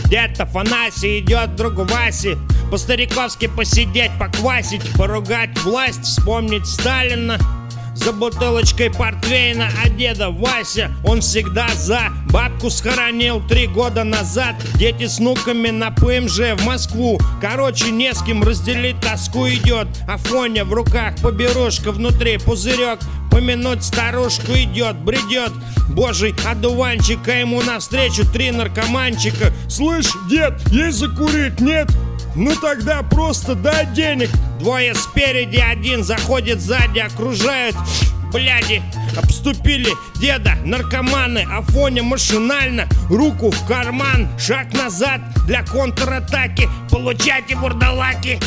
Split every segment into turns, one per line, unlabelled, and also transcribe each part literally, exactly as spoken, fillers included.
Дед Афанасий идет к другу Васе по-стариковски посидеть, поквасить, поругать власть, вспомнить Сталина. За бутылочкой портвейна, а деда Вася, он всегда за. Бабку схоронил три года назад. Дети с внуками на ПМЖ в Москву. Короче, не с кем разделить тоску идет. Афоня в руках, поберушка внутри, пузырек. Помянуть старушку идет, бредет божий одуванчик, а ему навстречу три наркоманчика. Слышь, дед, есть закурить, нет? Ну тогда просто дай денег. Двое спереди, один заходит сзади, окружают бляди. Обступили деда наркоманы. Афоня машинально руку в карман, шаг назад для контратаки. Получайте, вурдалаки.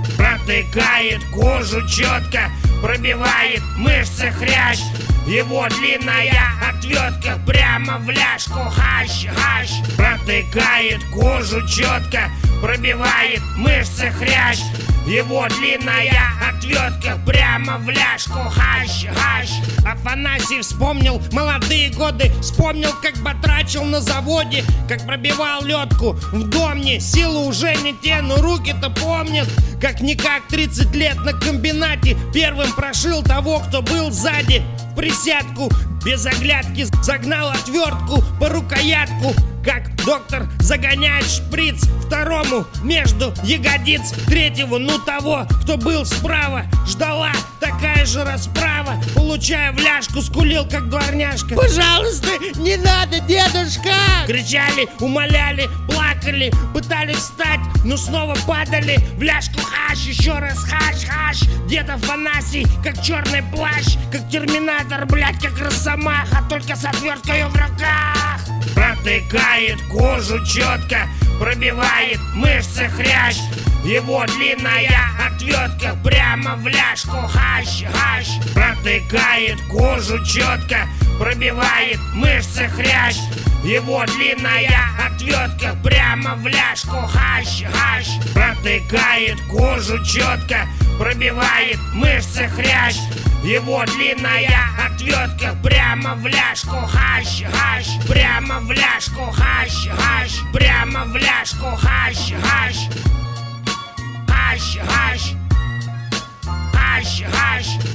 Протыкает кожу четко, пробивает мышцы хрящ. Его длинная отвертка прямо в ляжку. Хащ, хащ. Протыкает кожу четко, пробивает мышцы хрящ. Его длинная отвертка прямо в ляжку. Хащ, хащ. Афанасий вспомнил молодые годы, вспомнил, как батрачил на заводе, как пробивал ледку в домне. Силы уже не те, но руки-то помнят. Как-никак тридцать лет на комбинате первым прошил того, кто был сзади. В присядку без оглядки загнал отвертку по рукоятку, как доктор загоняет шприц второму между ягодиц третьего, ну того, кто был справа. Ждала такая же расправа, получая в ляжку, скулил, как дворняжка.
Пожалуйста, не надо, дедушка!
Кричали, умоляли, плакали, пытались встать, но снова падали в ляжку. Хаш, еще раз хаш, хаш. Дед Афанасий, как черный плащ, как терминатор, блядь, как росомаха, только с отверткой в руках. Протыкает кожу четко, пробивает мышцы хрящ. Его длинная отвертка прямо в ляжку. Хащ, хащ. Протыкает кожу четко, пробивает мышцы хрящ. Его длинная отвертка прямо в ляжку. Хащ, хащ. Протыкает кожу четко, пробивает мышцы хрящ. Его длинная отвертка прямо в ляжку. Хащ, хащ. Прямо в ляжку. Хащ, хащ. Прямо в ляжку. Хащ, хащ. Хащ, хащ. Хащ, хащ.